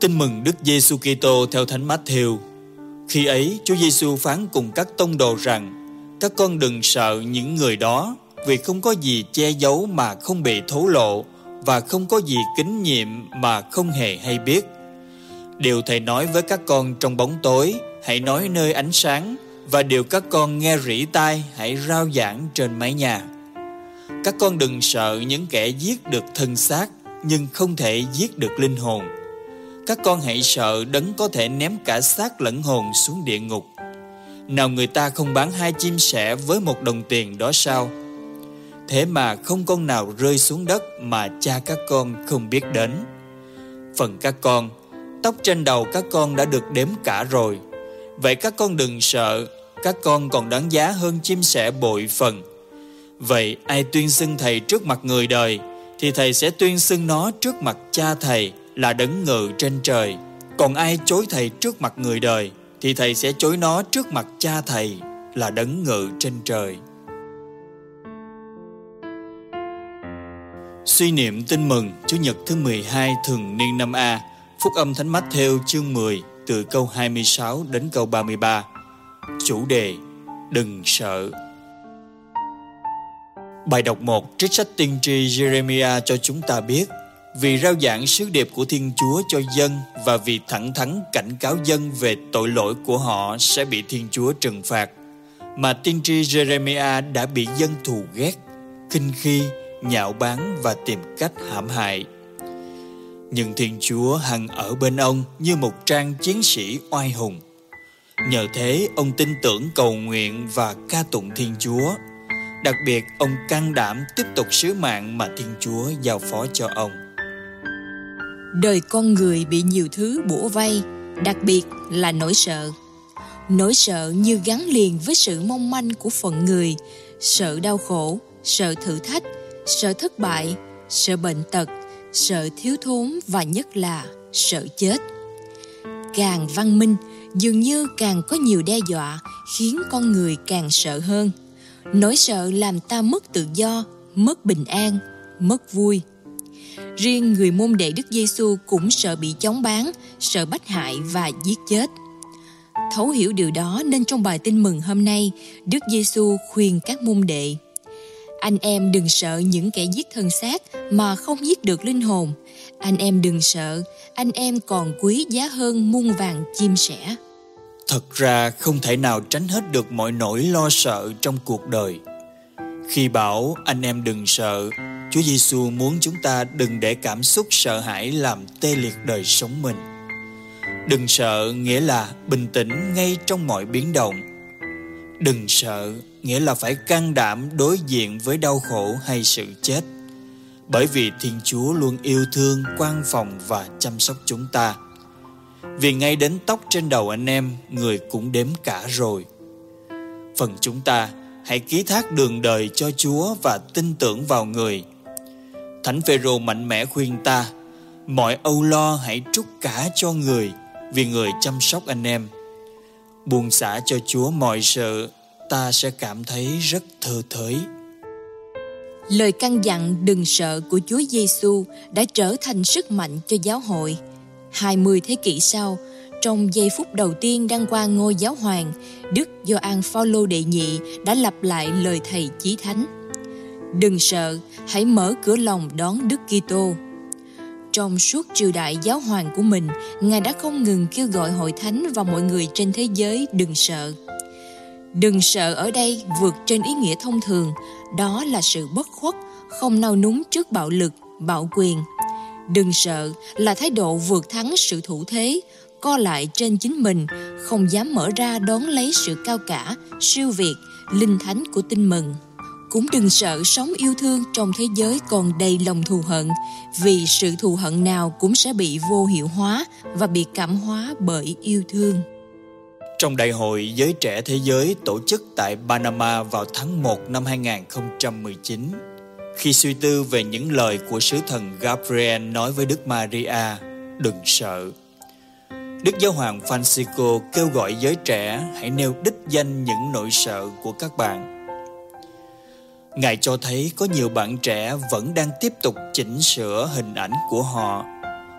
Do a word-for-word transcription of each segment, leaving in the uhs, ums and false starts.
Tin mừng Đức Giêsu Kitô theo Thánh Mát-thêu. Khi ấy, Chúa Giêsu phán cùng các tông đồ rằng: các con đừng sợ những người đó, vì không có gì che giấu mà không bị thổ lộ, và không có gì kín nhiệm mà không hề hay biết. Điều Thầy nói với các con trong bóng tối, hãy nói nơi ánh sáng, và điều các con nghe rỉ tai, hãy rao giảng trên mái nhà. Các con đừng sợ những kẻ giết được thân xác, nhưng không thể giết được linh hồn. Các con hãy sợ Đấng có thể ném cả xác lẫn hồn xuống địa ngục. Nào người ta không bán hai chim sẻ với một đồng tiền đó sao? Thế mà không con nào rơi xuống đất mà cha các con không biết đến. Phần các con, tóc trên đầu các con đã được đếm cả rồi. Vậy các con đừng sợ, các con còn đáng giá hơn chim sẻ bội phần. Vậy ai tuyên xưng Thầy trước mặt người đời, thì Thầy sẽ tuyên xưng nó trước mặt Cha Thầy là Đấng ngự trên trời. Còn ai chối Thầy trước mặt người đời, thì Thầy sẽ chối nó trước mặt Cha Thầy là Đấng ngự trên trời. Suy niệm tin mừng Chủ nhật thứ mười hai thường niên năm A, Phúc âm Thánh Mát-thêu chương mười, từ câu hai mươi sáu đến câu ba mươi ba. Chủ đề: đừng sợ. Bài đọc một trích sách tiên tri Jeremiah cho chúng ta biết: vì rao giảng sứ điệp của Thiên Chúa cho dân, và vì thẳng thắn cảnh cáo dân về tội lỗi của họ sẽ bị Thiên Chúa trừng phạt, mà tiên tri Jeremiah đã bị dân thù ghét, khinh khi, nhạo báng và tìm cách hãm hại. Nhưng Thiên Chúa hằng ở bên ông như một trang chiến sĩ oai hùng. Nhờ thế ông tin tưởng cầu nguyện và ca tụng Thiên Chúa. Đặc biệt ông can đảm tiếp tục sứ mạng mà Thiên Chúa giao phó cho ông. Đời con người bị nhiều thứ bủa vây, đặc biệt là nỗi sợ. Nỗi sợ như gắn liền với sự mong manh của phận người, sợ đau khổ, sợ thử thách, sợ thất bại, sợ bệnh tật, sợ thiếu thốn và nhất là sợ chết. Càng văn minh, dường như càng có nhiều đe dọa, khiến con người càng sợ hơn. Nỗi sợ làm ta mất tự do, mất bình an, mất vui. Riêng người môn đệ Đức Giêsu cũng sợ bị chóng váng, sợ bách hại và giết chết. Thấu hiểu điều đó nên trong bài tin mừng hôm nay, Đức Giêsu khuyên các môn đệ: anh em đừng sợ những kẻ giết thân xác mà không giết được linh hồn. Anh em đừng sợ, anh em còn quý giá hơn muôn vàng chim sẻ. Thật ra không thể nào tránh hết được mọi nỗi lo sợ trong cuộc đời. Khi bảo anh em đừng sợ, Chúa Giêsu muốn chúng ta đừng để cảm xúc sợ hãi làm tê liệt đời sống mình. Đừng sợ nghĩa là bình tĩnh ngay trong mọi biến động. Đừng sợ nghĩa là phải can đảm đối diện với đau khổ hay sự chết. Bởi vì Thiên Chúa luôn yêu thương, quan phòng và chăm sóc chúng ta. Vì ngay đến tóc trên đầu anh em, người cũng đếm cả rồi. Phần chúng ta, hãy ký thác đường đời cho Chúa và tin tưởng vào người. Thánh Phêrô mạnh mẽ khuyên ta: mọi âu lo hãy trút cả cho người, vì người chăm sóc anh em. Buông xả cho Chúa mọi sự, ta sẽ cảm thấy rất thơ thới. Lời căn dặn đừng sợ của Chúa Giêsu đã trở thành sức mạnh cho giáo hội. hai mươi thế kỷ sau, trong giây phút đầu tiên đăng quang ngôi giáo hoàng, Đức Gioan Phaolô đệ nhị đã lặp lại lời Thầy Chí Thánh: đừng sợ, hãy mở cửa lòng đón Đức Kitô. Trong suốt triều đại giáo hoàng của mình, Ngài đã không ngừng kêu gọi hội thánh và mọi người trên thế giới đừng sợ. Đừng sợ ở đây vượt trên ý nghĩa thông thường, đó là sự bất khuất, không nao núng trước bạo lực, bạo quyền. Đừng sợ là thái độ vượt thắng sự thủ thế, co lại trên chính mình, không dám mở ra đón lấy sự cao cả, siêu việt, linh thánh của tin mừng. Cũng đừng sợ sống yêu thương trong thế giới còn đầy lòng thù hận, vì sự thù hận nào cũng sẽ bị vô hiệu hóa và bị cảm hóa bởi yêu thương. Trong Đại hội Giới Trẻ Thế Giới tổ chức tại Panama vào tháng một năm hai nghìn không trăm mười chín, khi suy tư về những lời của sứ thần Gabriel nói với Đức Maria, đừng sợ, Đức Giáo hoàng Francisco kêu gọi giới trẻ hãy nêu đích danh những nỗi sợ của các bạn. Ngài cho thấy có nhiều bạn trẻ vẫn đang tiếp tục chỉnh sửa hình ảnh của họ,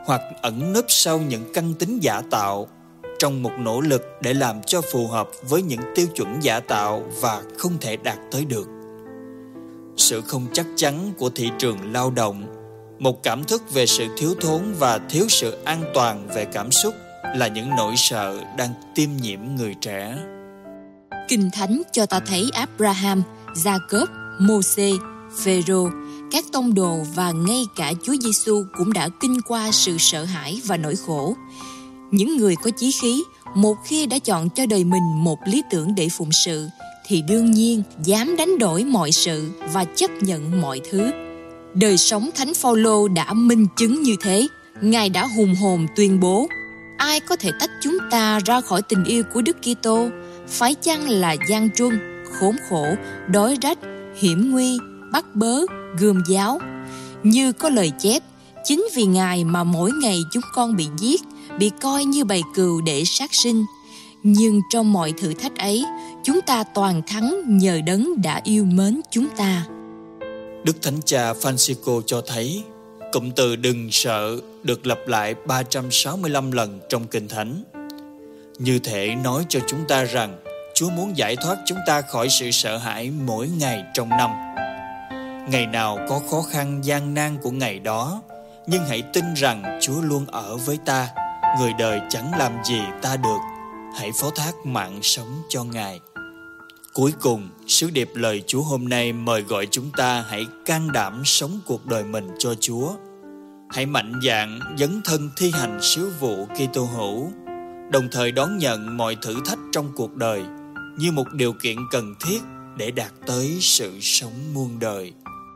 hoặc ẩn núp sau những căn tính giả tạo, trong một nỗ lực để làm cho phù hợp với những tiêu chuẩn giả tạo và không thể đạt tới được. Sự không chắc chắn của thị trường lao động, một cảm thức về sự thiếu thốn và thiếu sự an toàn về cảm xúc là những nỗi sợ đang tiêm nhiễm người trẻ. Kinh Thánh cho ta thấy Abraham, Jacob, Mô-sê, Phêrô, các tông đồ và ngay cả Chúa Giêsu cũng đã kinh qua sự sợ hãi và nỗi khổ. Những người có chí khí, một khi đã chọn cho đời mình một lý tưởng để phụng sự, thì đương nhiên dám đánh đổi mọi sự và chấp nhận mọi thứ. Đời sống Thánh Phaolô đã minh chứng như thế. Ngài đã hùng hồn tuyên bố: ai có thể tách chúng ta ra khỏi tình yêu của Đức Kitô? Phải chăng là gian truân, khốn khổ, đói rách, hiểm nguy, bắt bớ, gươm giáo? Như có lời chép, chính vì Ngài mà mỗi ngày chúng con bị giết, bị coi như bầy cừu để sát sinh. Nhưng trong mọi thử thách ấy, chúng ta toàn thắng nhờ Đấng đã yêu mến chúng ta. Đức Thánh Cha Francisco cho thấy cụm từ đừng sợ được lặp lại ba trăm sáu mươi lăm lần trong Kinh Thánh. Như thể nói cho chúng ta rằng Chúa muốn giải thoát chúng ta khỏi sự sợ hãi mỗi ngày trong năm. Ngày nào có khó khăn gian nan của ngày đó, nhưng hãy tin rằng Chúa luôn ở với ta. Người đời chẳng làm gì ta được. Hãy phó thác mạng sống cho Ngài. Cuối cùng, sứ điệp lời Chúa hôm nay mời gọi chúng ta hãy can đảm sống cuộc đời mình cho Chúa. Hãy mạnh dạn dấn thân thi hành sứ vụ Kitô hữu, đồng thời đón nhận mọi thử thách trong cuộc đời như một điều kiện cần thiết để đạt tới sự sống muôn đời.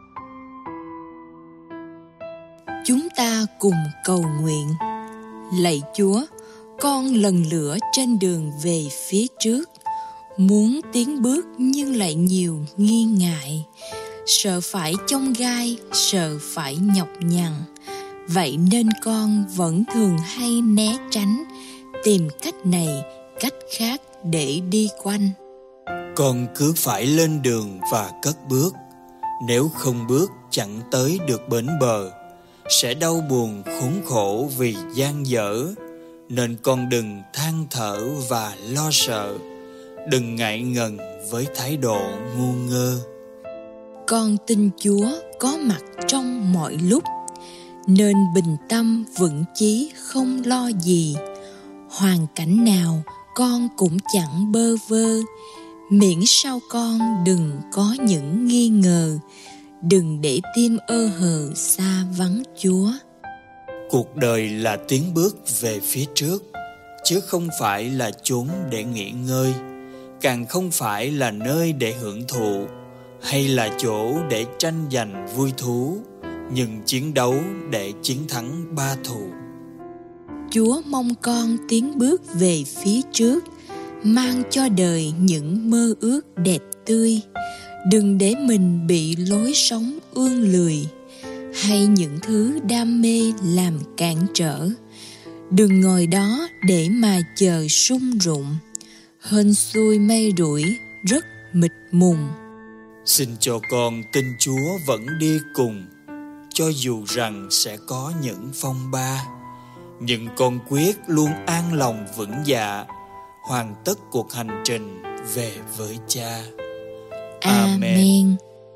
Chúng ta cùng cầu nguyện. Lạy Chúa, con lần lữa trên đường về phía trước, muốn tiến bước nhưng lại nhiều nghi ngại, sợ phải chông gai, sợ phải nhọc nhằn. Vậy nên con vẫn thường hay né tránh, tìm cách này, cách khác để đi quanh. Con cứ phải lên đường và cất bước. Nếu không bước chẳng tới được bến bờ, sẽ đau buồn khốn khổ vì dang dở. Nên con đừng than thở và lo sợ, đừng ngại ngần với thái độ ngu ngơ. Con tin Chúa có mặt trong mọi lúc, nên bình tâm vững chí không lo gì. Hoàn cảnh nào con cũng chẳng bơ vơ, miễn sao con đừng có những nghi ngờ, đừng để tim ơ hờ xa vắng Chúa. Cuộc đời là tiến bước về phía trước, chứ không phải là chốn để nghỉ ngơi, càng không phải là nơi để hưởng thụ, hay là chỗ để tranh giành vui thú, nhưng chiến đấu để chiến thắng ba thù. Chúa mong con tiến bước về phía trước, mang cho đời những mơ ước đẹp tươi. Đừng để mình bị lối sống ương lười, hay những thứ đam mê làm cản trở. Đừng ngồi đó để mà chờ sung rụng, hên xui may rủi rất mịt mùng. Xin cho con tin Chúa vẫn đi cùng, cho dù rằng sẽ có những phong ba, nhưng con quyết luôn an lòng vững dạ, hoàn tất cuộc hành trình về với Cha. Amen. Amen.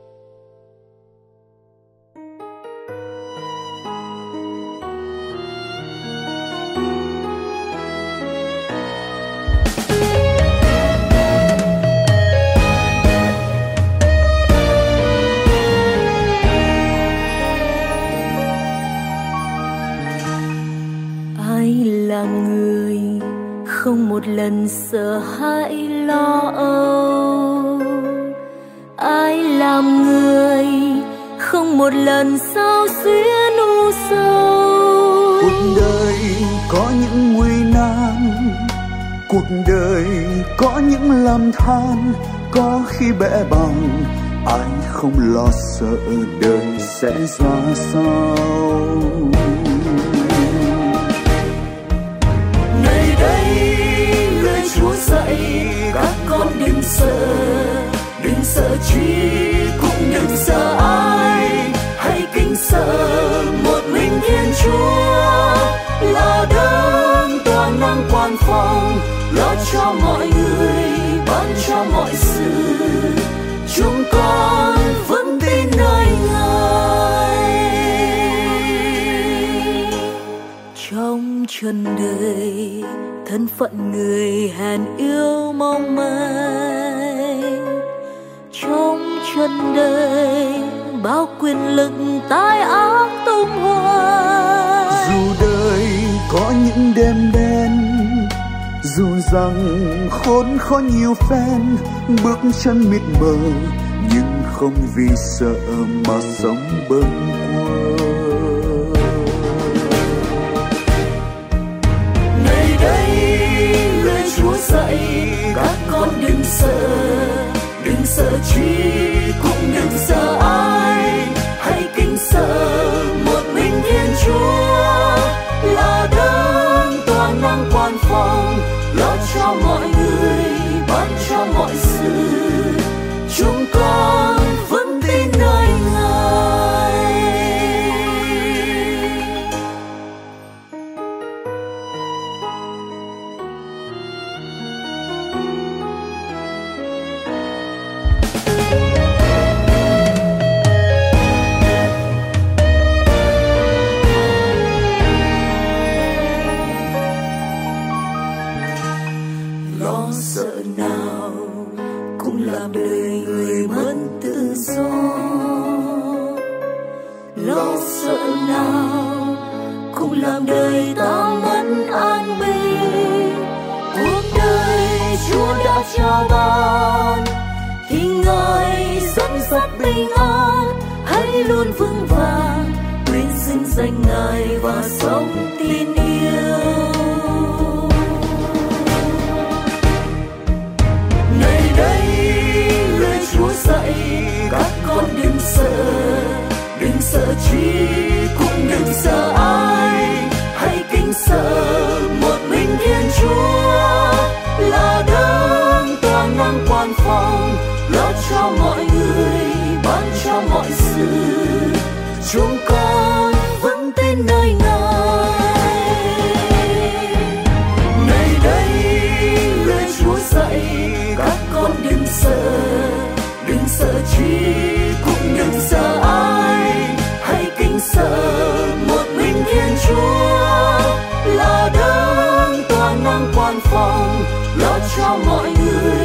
Ai là người không một lần sợ hãi lo âu? Ai làm người không một lần sao xuyến u sầu? Cuộc đời có những nguy nan, cuộc đời có những lầm than, có khi bẽ bàng. Ai không lo sợ đời sẽ ra sao? Này đây lời Chúa dạy các con đừng sợ, đừng sợ chi cũng đừng sợ ai, hãy kính sợ một mình Thiên Chúa. lo cho mọi người, ban cho mọi sự. Chúng con vẫn tin nơi Ngài. Trong trần đời, thân phận người hèn yếu mong manh. Trong trần đời, bao quyền lực tai ác tung hoành. Dù đời có những đêm đen, dù rằng khốn khó nhiều phen, bước chân mịt mờ nhưng không vì sợ mà sống bâng quơ. Ngày đây lời Chúa dạy các con đừng sợ, đừng sợ chi cũng đừng sợ ai, hãy kính sợ một mình Thiên Chúa là đấng toàn năng quan phòng, lo cho mọi người, ban cho mọi sự. Chúng con vẫn tin nơi Ngài. Lo sợ nào cũng làm đời người mất tự do, lo sợ nào cũng làm đời ta mất an bình. Cuộc đời Chúa đã trao ban thì Ngài dẫn dắt bình an, hãy luôn vững vàng nguyện xưng danh Ngài và sống tin yêu. Ngày đây lời Chúa dạy các con đừng sợ, đừng sợ chi cũng đừng sợ ai, hãy kính sợ một mình Thiên Chúa là đấng toàn năng quan phòng, lo cho mọi người, ban cho mọi sự. Chúng con vẫn tin nơi Ngài. Ngày đây lời Chúa dạy các con đừng sợ, đừng sợ chi cũng đừng sợ ai, hãy kính sợ một mình Thiên Chúa là đấng toàn năng quan phòng, lo cho mọi người,